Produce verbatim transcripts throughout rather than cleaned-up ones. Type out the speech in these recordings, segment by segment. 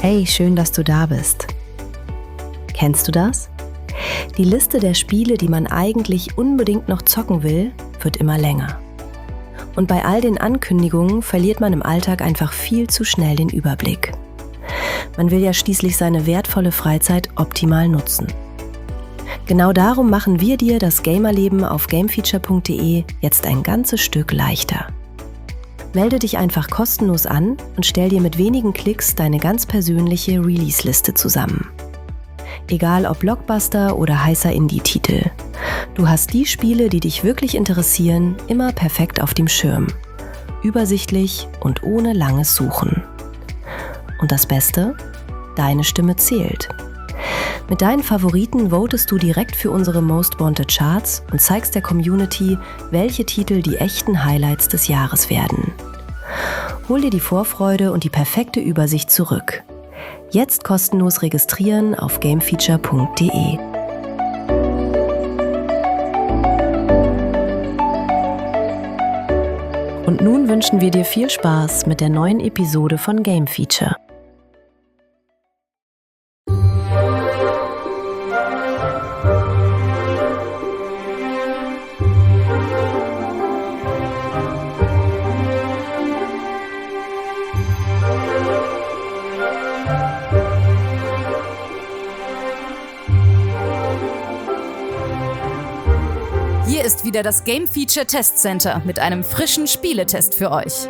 Hey, schön, dass du da bist. Kennst du das? Die Liste der Spiele, die man eigentlich unbedingt noch zocken will, wird immer länger. Und bei all den Ankündigungen verliert man im Alltag einfach viel zu schnell den Überblick. Man will ja schließlich seine wertvolle Freizeit optimal nutzen. Genau darum machen wir dir das Gamerleben auf gamefeature punkt de jetzt ein ganzes Stück leichter. Melde dich einfach kostenlos an und stell dir mit wenigen Klicks deine ganz persönliche Release-Liste zusammen. Egal ob Blockbuster oder heißer Indie-Titel. Du hast die Spiele, die dich wirklich interessieren, immer perfekt auf dem Schirm. Übersichtlich und ohne langes Suchen. Und das Beste? Deine Stimme zählt. Mit deinen Favoriten votest du direkt für unsere Most Wanted Charts und zeigst der Community, welche Titel die echten Highlights des Jahres werden. Hol dir die Vorfreude und die perfekte Übersicht zurück. Jetzt kostenlos registrieren auf gamefeature punkt de. Und nun wünschen wir dir viel Spaß mit der neuen Episode von Game Feature. Hier ist wieder das Game Feature Test Center mit einem frischen Spieletest für euch.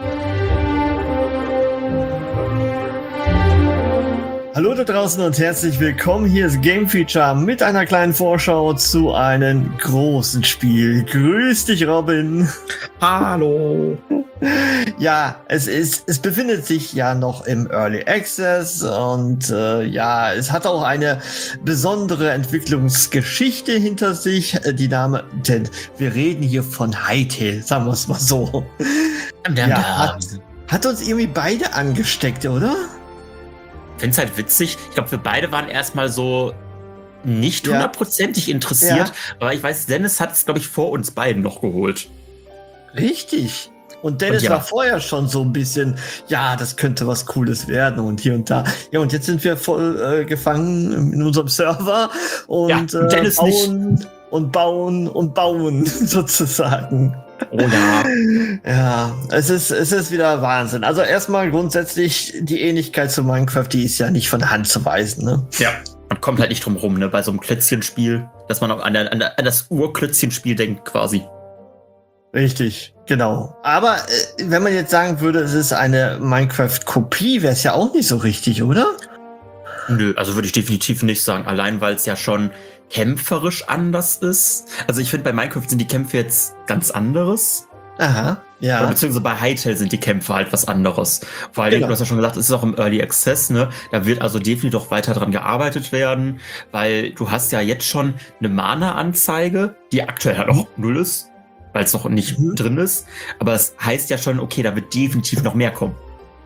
Hallo da draußen und herzlich willkommen. Hier ist Game Feature mit einer kleinen Vorschau zu einem großen Spiel. Grüß dich, Robin. Hallo. Ja, es ist, es befindet sich ja noch im Early Access und äh, ja, es hat auch eine besondere Entwicklungsgeschichte hinter sich. Äh, die Name, denn wir reden hier von Hytale, sagen wir es mal so. Ja, hat, hat uns irgendwie beide angesteckt, oder? Ich finde es halt witzig. Ich glaube, wir beide waren erstmal so nicht Ja. hundertprozentig interessiert, Ja. aber ich weiß, Dennis hat es, glaube ich, vor uns beiden noch geholt. Richtig. Und Dennis Und ja. war vorher schon so ein bisschen, ja, das könnte was Cooles werden und hier und da. Ja, und jetzt sind wir voll äh, gefangen in unserem Server und Ja, äh, Dennis bauen und bauen und bauen sozusagen. Oh ja. Ja, es ist, es ist wieder Wahnsinn. Also erstmal grundsätzlich die Ähnlichkeit zu Minecraft, die ist ja nicht von der Hand zu weisen, ne? Ja. Man kommt halt nicht drum rum, ne, bei so einem Klötzchenspiel, dass man auch an, der, an, der, an das Urklötzchenspiel denkt quasi. Richtig, genau. Aber äh, wenn man jetzt sagen würde, es ist eine Minecraft-Kopie, wäre es ja auch nicht so richtig, oder? Nö, also würde ich definitiv nicht sagen. Allein, weil es ja schon kämpferisch anders ist. Also ich finde, bei Minecraft sind die Kämpfe jetzt ganz anderes. Aha, ja. Oder beziehungsweise bei Hytale sind die Kämpfe halt was anderes. Vor allem, Genau. du hast ja schon gesagt, es ist auch im Early Access, ne? Da wird also definitiv auch weiter dran gearbeitet werden, weil du hast ja jetzt schon eine Mana-Anzeige, die aktuell halt auch null ist, weil es noch nicht Mhm. drin ist. Aber es heißt ja schon, okay, da wird definitiv noch mehr kommen.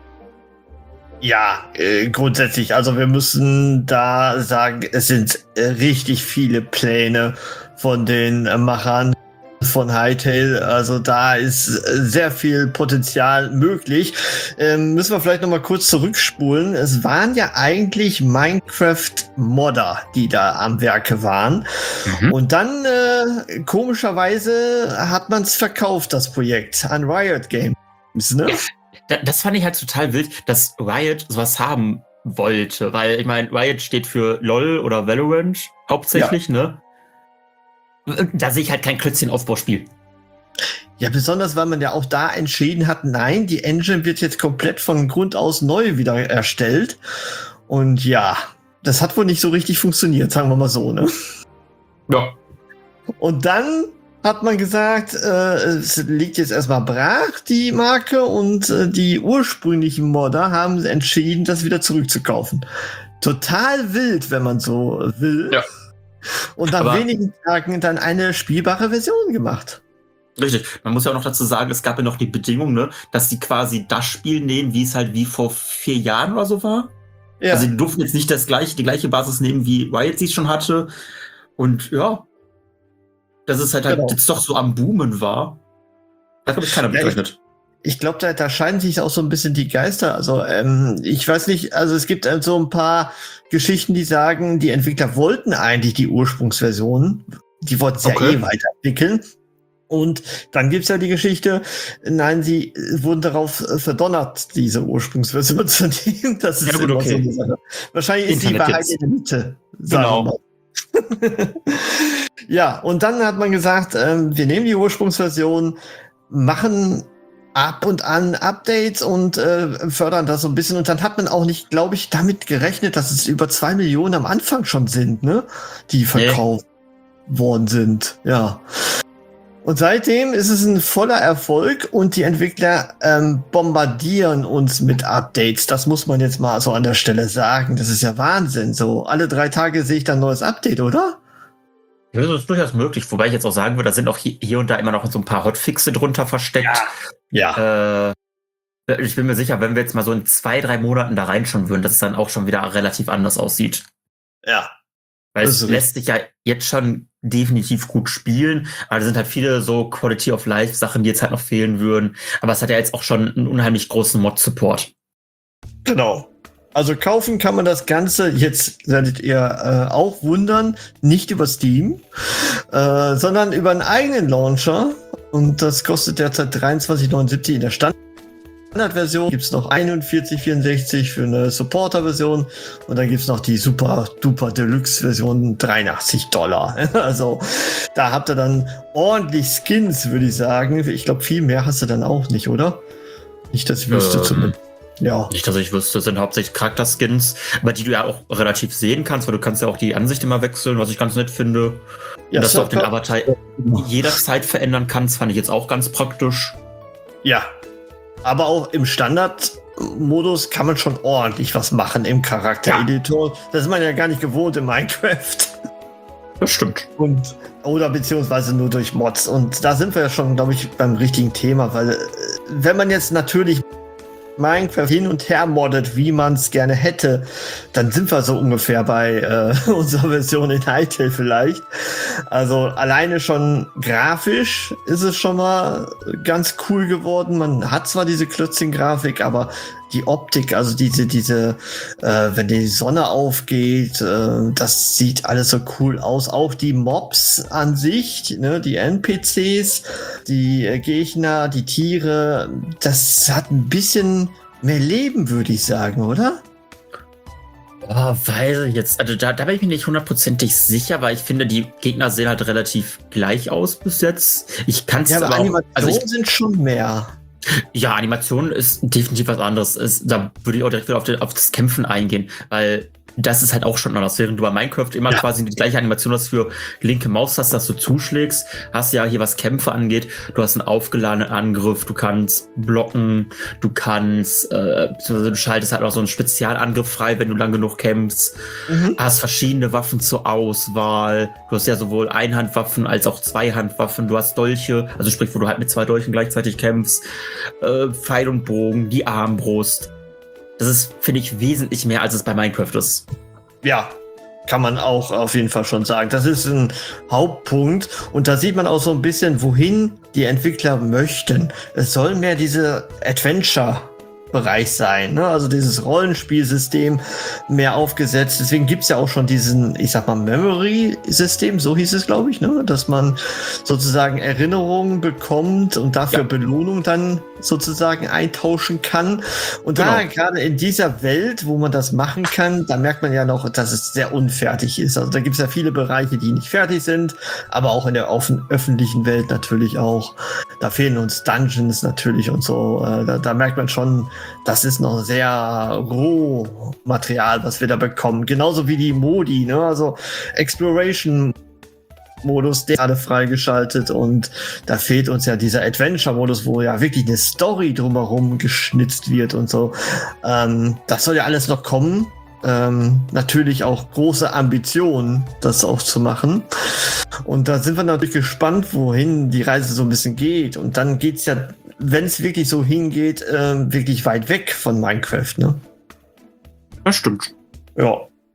Ja, äh, grundsätzlich. Also wir müssen da sagen, es sind äh, richtig viele Pläne von den äh, Machern von Hytale. Also da ist äh, sehr viel Potenzial möglich. Ähm, müssen wir vielleicht noch mal kurz zurückspulen. Es waren ja eigentlich Minecraft-Modder, die da am Werke waren. Mhm. Und dann, äh, komischerweise, hat man es verkauft, das Projekt, an Riot Games. Ne? Ja. Da- Das fand ich halt total wild, dass Riot sowas haben wollte, weil ich meine, Riot steht für LOL oder Valorant hauptsächlich, ne? Da sehe ich halt kein Klötzchen-Aufbauspiel. Ja, besonders, weil man ja auch da entschieden hat, nein, die Engine wird jetzt komplett von Grund aus neu wieder erstellt. Und ja, das hat wohl nicht so richtig funktioniert, sagen wir mal so, ne? Ja. Und dann hat man gesagt, äh, es liegt jetzt erstmal brach, die Marke, und äh, die ursprünglichen Modder haben entschieden, das wieder zurückzukaufen. Total wild, wenn man so will. Ja. Und nach Aber- wenigen Tagen dann eine spielbare Version gemacht. Richtig. Man muss ja auch noch dazu sagen, es gab ja noch die Bedingung, ne, dass sie quasi das Spiel nehmen, wie es halt wie vor vier Jahren oder so war. Ja. Also die durften jetzt nicht das gleiche, die gleiche Basis nehmen, wie Riot sie schon hatte. Und ja, dass es halt, halt Genau. jetzt doch so am Boomen war. Da hat, glaube ich, keiner Ja, mitgerechnet. ich glaube, da, da scheiden sich auch so ein bisschen die Geister. Also ähm, ich weiß nicht, also es gibt äh, so ein paar Geschichten, die sagen, die Entwickler wollten eigentlich die Ursprungsversion, die wollten es Okay. ja eh weiterentwickeln. Und dann gibt's ja die Geschichte, nein, sie wurden darauf äh, verdonnert, diese Ursprungsversion zu nehmen. Das ist Ja, gut, immer okay. so eine Sache. Wahrscheinlich ist die Internet Wahrheit jetzt. in der Mitte. sagen Genau. wir mal. Ja, und dann hat man gesagt, ähm, wir nehmen die Ursprungsversion, machen ab und an Updates und äh, fördern das so ein bisschen. Und dann hat man auch nicht, glaube ich, damit gerechnet, dass es über zwei Millionen am Anfang schon sind, ne? Die verkauft worden sind. Ja. Und seitdem ist es ein voller Erfolg und die Entwickler ähm, bombardieren uns mit Updates. Das muss man jetzt mal so an der Stelle sagen. Das ist ja Wahnsinn. So alle drei Tage sehe ich dann ein neues Update, oder? Ja, das ist durchaus möglich, wobei ich jetzt auch sagen würde, da sind auch hier, hier und da immer noch so ein paar Hotfixe drunter versteckt. Ja. Äh, ich bin mir sicher, wenn wir jetzt mal so in zwei, drei Monaten da reinschauen würden, dass es dann auch schon wieder relativ anders aussieht. Ja. Weil Das es ist lässt sich ja jetzt schon definitiv gut spielen, aber da sind halt viele so Quality of Life Sachen, die jetzt halt noch fehlen würden. Aber es hat ja jetzt auch schon einen unheimlich großen Mod-Support. Genau. Also kaufen kann man das Ganze, jetzt werdet ihr äh, auch wundern, nicht über Steam, äh, sondern über einen eigenen Launcher. Und das kostet derzeit dreiundzwanzig neunundsiebzig in der Standardversion. Gibt's noch einundvierzig vierundsechzig für eine Supporter-Version. Und dann gibt's noch die super duper Deluxe-Version, dreiundachtzig Dollar. Also da habt ihr dann ordentlich Skins, würde ich sagen. Ich glaube, viel mehr hast du dann auch nicht, oder? Nicht, dass ich wüsste Ähm. zumindest. Ja. Nicht, dass ich wüsste, das sind hauptsächlich Charakterskins, aber die du ja auch relativ sehen kannst, weil du kannst ja auch die Ansicht immer wechseln, was ich ganz nett finde. Ja, Und dass du auch den Circa- Avatar jederzeit verändern kannst, fand ich jetzt auch ganz praktisch. Ja, aber auch im Standardmodus kann man schon ordentlich was machen im Charaktereditor. Das ist man ja gar nicht gewohnt in Minecraft. Das stimmt. Und, oder beziehungsweise nur durch Mods. Und da sind wir ja schon, glaube ich, beim richtigen Thema, weil äh, wenn man jetzt natürlich Minecraft hin und her moddet, wie man es gerne hätte, dann sind wir so ungefähr bei äh, unserer Version in Hytale vielleicht. Also alleine schon grafisch ist es schon mal ganz cool geworden. Man hat zwar diese Klötzchen-Grafik, aber die Optik, also diese, diese, äh, wenn die Sonne aufgeht, äh, das sieht alles so cool aus. Auch die Mobs an sich, ne, die N P Cs, die äh, Gegner, die Tiere, das hat ein bisschen mehr Leben, würde ich sagen, oder? Oh, weiß ich jetzt, also da, da bin ich mir nicht hundertprozentig sicher, weil ich finde, die Gegner sehen halt relativ gleich aus bis jetzt. Ich kann es Ja, aber aber auch, Animationen also ich, sind schon mehr. ja, Animation ist definitiv was anderes. Ist, da würde ich auch direkt wieder auf, den, auf das Kämpfen eingehen, weil das ist halt auch schon anders. Während du bei Minecraft immer Ja. quasi die gleiche Animation hast für linke Maustaste, dass du zuschlägst, hast ja hier, was Kämpfe angeht, du hast einen aufgeladenen Angriff, du kannst blocken, du kannst, äh, beziehungsweise du schaltest halt auch so einen Spezialangriff frei, wenn du lang genug kämpfst, Mhm. hast verschiedene Waffen zur Auswahl, du hast ja sowohl Einhandwaffen als auch Zweihandwaffen, du hast Dolche, also sprich, wo du halt mit zwei Dolchen gleichzeitig kämpfst, äh, Pfeil und Bogen, die Armbrust. Das ist, finde ich, wesentlich mehr, als es bei Minecraft ist. Ja, kann man auch auf jeden Fall schon sagen. Das ist ein Hauptpunkt. Und da sieht man auch so ein bisschen, wohin die Entwickler möchten. Es soll mehr diese Adventure-Bereich sein, ne? Also dieses Rollenspielsystem mehr aufgesetzt. Deswegen gibt's ja auch schon diesen, ich sag mal, Memory-System, so hieß es, glaube ich, ne? Dass man sozusagen Erinnerungen bekommt und dafür Ja. Belohnung dann sozusagen eintauschen kann. Und da Genau. gerade in dieser Welt, wo man das machen kann, da merkt man ja noch, dass es sehr unfertig ist. Also da gibt es ja viele Bereiche, die nicht fertig sind, aber auch in der offen, öffentlichen Welt natürlich auch. Da fehlen uns Dungeons natürlich und so. Äh, da, da merkt man schon, das ist noch sehr roh Material, was wir da bekommen. Genauso wie die Modi, ne? Also Exploration Modus, der gerade freigeschaltet, und da fehlt uns ja dieser Adventure-Modus, wo ja wirklich eine Story drumherum geschnitzt wird und so. Ähm, das soll ja alles noch kommen. Ähm, natürlich auch große Ambitionen, das auch zu machen. Und da sind wir natürlich gespannt, wohin die Reise so ein bisschen geht. Und dann geht's ja, wenn es wirklich so hingeht, ähm, wirklich weit weg von Minecraft, ne? Das stimmt. Ja.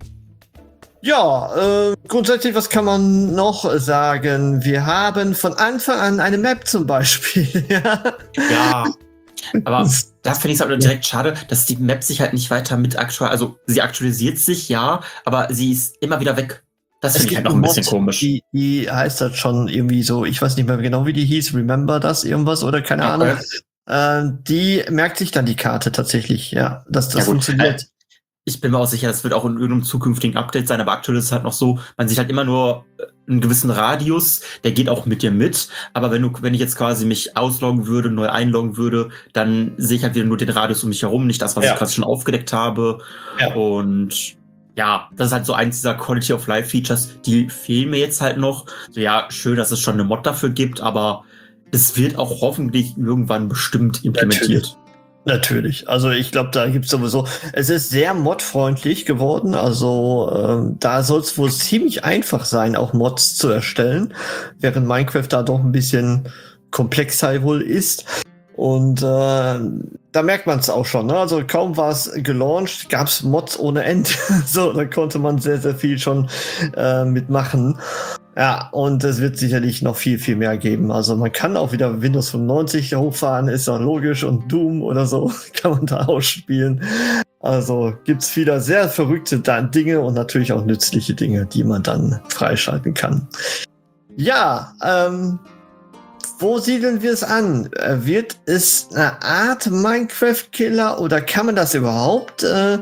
Ja, äh, grundsätzlich, was kann man noch sagen? Wir haben von Anfang an eine Map zum Beispiel. Ja. Ja. Aber das finde ich halt direkt schade, dass die Map sich halt nicht weiter mit aktuell, also sie aktualisiert sich, ja, aber sie ist immer wieder weg. Das finde ich halt noch ein bisschen Mod, komisch. Die, die heißt halt schon irgendwie so, ich weiß nicht mehr genau, wie die hieß, Remember das irgendwas oder keine Okay. Ahnung. Äh, die merkt sich dann die Karte tatsächlich, ja, dass das Ja, gut. funktioniert. Äh, Ich bin mir auch sicher, das wird auch in irgendeinem zukünftigen Update sein, aber aktuell ist es halt noch so, man sieht halt immer nur einen gewissen Radius, der geht auch mit dir mit, aber wenn du, wenn ich jetzt quasi mich ausloggen würde, neu einloggen würde, dann sehe ich halt wieder nur den Radius um mich herum, nicht das, was Ja. ich quasi schon aufgedeckt habe. Ja. Und ja, das ist halt so eins dieser Quality of Life Features, die fehlen mir jetzt halt noch. So, ja, schön, dass es schon eine Mod dafür gibt, aber es wird auch hoffentlich irgendwann bestimmt implementiert. Natürlich. Also ich glaube, da gibt's sowieso. Es ist sehr modfreundlich geworden. Also ähm, da soll es wohl ziemlich einfach sein, auch Mods zu erstellen, während Minecraft da doch ein bisschen komplexer wohl ist. Und äh, da merkt man es auch schon. Ne? Also kaum war es gelauncht, gab's Mods ohne Ende. So, da konnte man sehr, sehr viel schon äh, mitmachen. Ja, und es wird sicherlich noch viel, viel mehr geben. Also man kann auch wieder Windows fünfundneunzig hochfahren, ist auch logisch, und Doom oder so kann man da ausspielen. Also gibt's wieder sehr verrückte Dinge und natürlich auch nützliche Dinge, die man dann freischalten kann. Ja, ähm, wo siedeln wir es an? Äh, Wird es eine Art Minecraft-Killer oder kann man das überhaupt äh,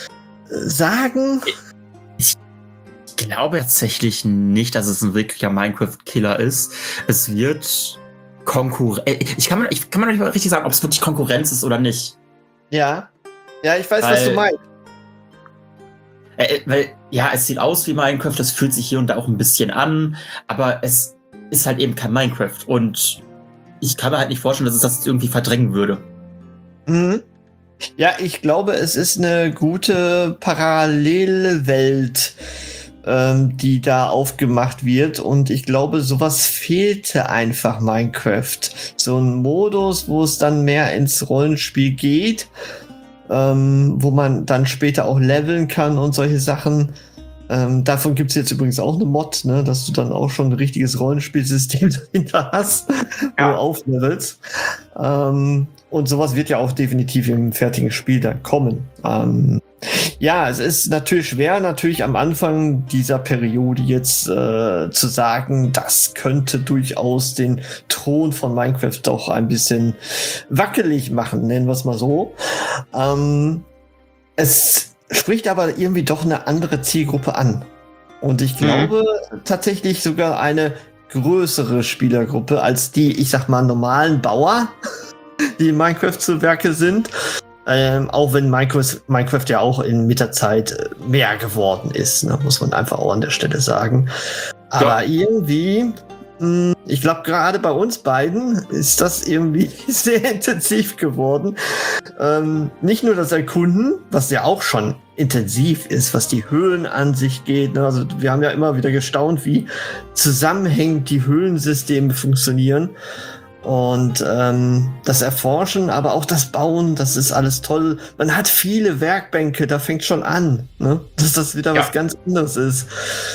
sagen? Ich glaube tatsächlich nicht, dass es ein wirklicher Minecraft-Killer ist. Es wird Konkurrenz. Ich kann mir, ich kann mir nicht mal richtig sagen, ob es wirklich Konkurrenz ist oder nicht. Ja. Ja, ich weiß, Weil- was du meinst. Äh, weil, ja, es sieht aus wie Minecraft, es fühlt sich hier und da auch ein bisschen an, aber es ist halt eben kein Minecraft. Und ich kann mir halt nicht vorstellen, dass es das irgendwie verdrängen würde. Mhm. Ja, ich glaube, es ist eine gute Parallelwelt, ähm, die da aufgemacht wird. Und ich glaube, sowas fehlte einfach Minecraft. So ein Modus, wo es dann mehr ins Rollenspiel geht, ähm, wo man dann später auch leveln kann und solche Sachen. Ähm, davon gibt es jetzt übrigens auch eine Mod, ne, dass du dann auch schon ein richtiges Rollenspielsystem dahinter hast, wo Ja. du auflevelst. Ähm, und sowas wird ja auch definitiv im fertigen Spiel dann kommen. Ähm, ja, es ist natürlich schwer, natürlich am Anfang dieser Periode jetzt äh, zu sagen, das könnte durchaus den Thron von Minecraft doch ein bisschen wackelig machen, nennen wir es mal so. Ähm, es spricht aber irgendwie doch eine andere Zielgruppe an. Und ich glaube tatsächlich sogar eine größere Spielergruppe als die, ich sag mal, normalen Bauer, die in Minecraft zu Werke sind. Ähm, auch wenn Minecraft, Minecraft ja auch in mit der Zeit äh, mehr geworden ist, ne? Muss man einfach auch an der Stelle sagen. Aber irgendwie, mh, ich glaube, gerade bei uns beiden ist das irgendwie sehr intensiv geworden. Ähm, nicht nur das Erkunden, was ja auch schon intensiv ist, was die Höhlen an sich geht. Ne? Also wir haben ja immer wieder gestaunt, wie zusammenhängend die Höhlensysteme funktionieren. Und ähm, das Erforschen, aber auch das Bauen, das ist alles toll. Man hat viele Werkbänke, da fängt schon an, ne? Dass das wieder Ja. was ganz anderes ist.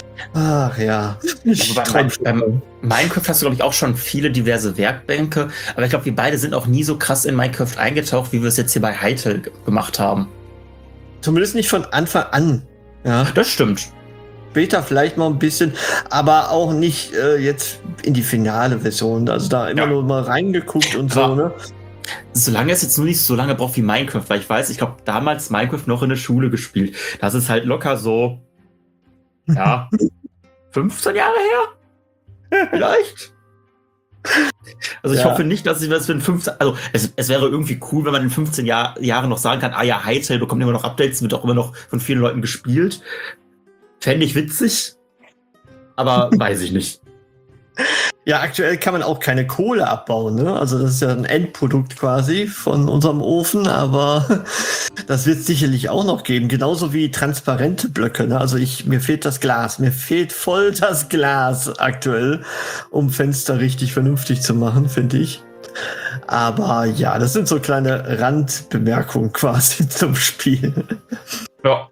Ach ja. Also bei, träum beim, schon. beim Minecraft hast du, glaube ich, auch schon viele diverse Werkbänke, aber ich glaube, wir beide sind auch nie so krass in Minecraft eingetaucht, wie wir es jetzt hier bei Hytale g- gemacht haben. Zumindest nicht von Anfang an. Ja. Das stimmt. Später vielleicht mal ein bisschen, aber auch nicht äh, jetzt in die finale Version. Also da immer Ja. nur mal reingeguckt und so, Aber- ne? Solange es jetzt nur nicht so lange braucht wie Minecraft, weil ich weiß, ich glaube, damals Minecraft noch in der Schule gespielt. Das ist halt locker so, ja, fünfzehn Jahre her? Vielleicht? Also ich Ja. hoffe nicht, dass ich das in fünfzehn, also es, es wäre irgendwie cool, wenn man in fünfzehn Jahr, Jahren noch sagen kann, ah ja, Hytale bekommt immer noch Updates, wird auch immer noch von vielen Leuten gespielt. Fände ich witzig, aber weiß ich nicht. Ja, aktuell kann man auch keine Kohle abbauen, ne? Also das ist ja ein Endprodukt quasi von unserem Ofen, aber das wird es sicherlich auch noch geben. Genauso wie transparente Blöcke, ne? Also ich, mir fehlt das Glas. Mir fehlt voll das Glas aktuell, um Fenster richtig vernünftig zu machen, finde ich. Aber ja, das sind so kleine Randbemerkungen quasi zum Spiel. Ja.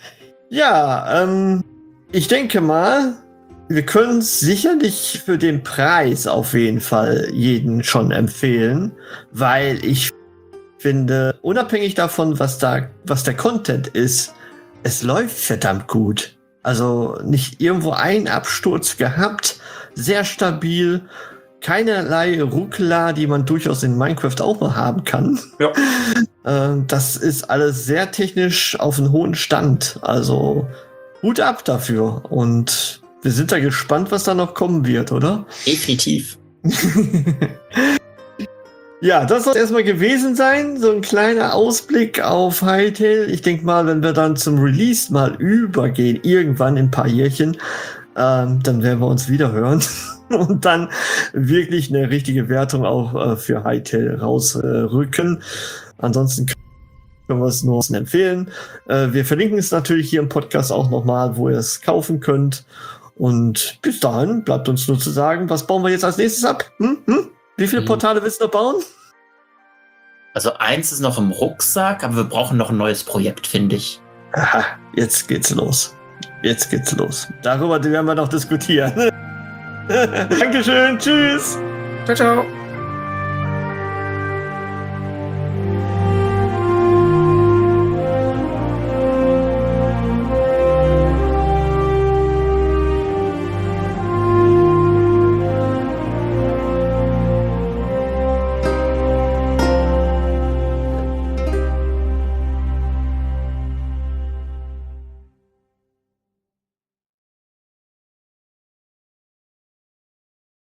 Ja, ähm, ich denke mal, wir können es sicherlich für den Preis auf jeden Fall jeden schon empfehlen, weil ich finde, unabhängig davon, was da, was der Content ist, es läuft verdammt gut. Also nicht irgendwo einen Absturz gehabt, sehr stabil, keinerlei Ruckler, die man durchaus in Minecraft auch mal haben kann. Ja. Äh, das ist alles sehr technisch auf einem hohen Stand. Also Hut ab dafür. Und wir sind da gespannt, was da noch kommen wird, oder? Definitiv. Ja, das soll erstmal gewesen sein. So ein kleiner Ausblick auf Hytale. Ich denke mal, wenn wir dann zum Release mal übergehen, irgendwann in ein paar Jährchen, ähm, dann werden wir uns wieder hören und dann wirklich eine richtige Wertung auch äh, für Hytale rausrücken. Äh, Ansonsten können wir es nur empfehlen. Äh, wir verlinken es natürlich hier im Podcast auch nochmal, wo ihr es kaufen könnt. Und bis dahin bleibt uns nur zu sagen, was bauen wir jetzt als nächstes ab? Hm? Hm? Wie viele Portale willst du noch bauen? Also eins ist noch im Rucksack, aber wir brauchen noch ein neues Projekt, finde ich. Aha, jetzt geht's los. Jetzt geht's los. Darüber werden wir noch diskutieren. Dankeschön, tschüss. Ciao, ciao.